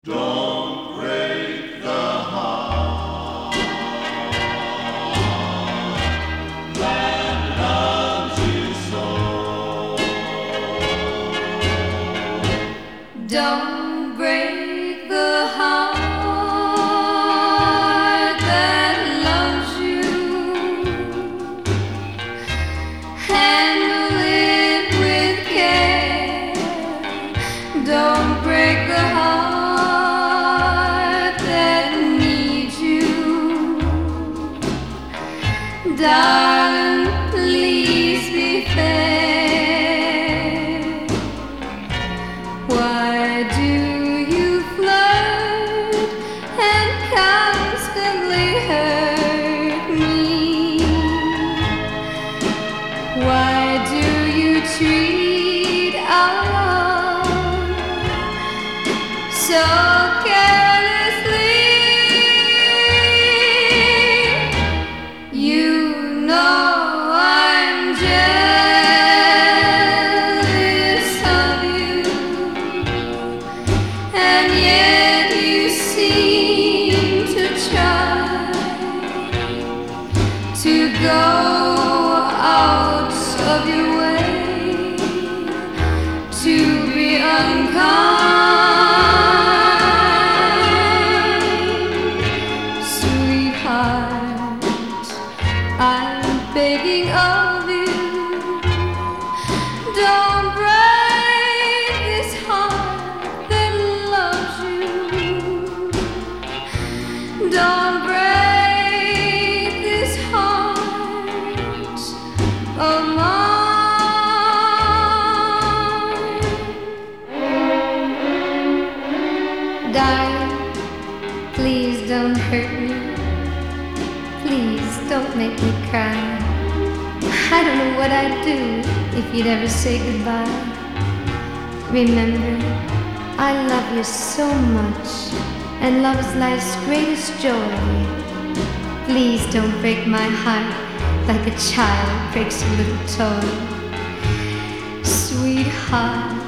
Don't break the heart that loves you so. Don't break the heart that loves you. Handle it with care. Don't break the heart that needs you. Darling, please be fair. Why do you flirt and constantly hurt me? Why do you treat our love so carelessly? You know I'm jealous of you, and yet you seem to try to go out of your way to be unkind. Sweetheart, I'm begging of you, don't break this heart that loves you. Don't break this heart of mine. Darling, please don't hurt me. Please don't make me cry. I don't know what I'd do if you'd ever say goodbye. Remember, I love you so much, and love is life's greatest joy. Please don't break my heart like a child breaks a little toy. Sweetheart,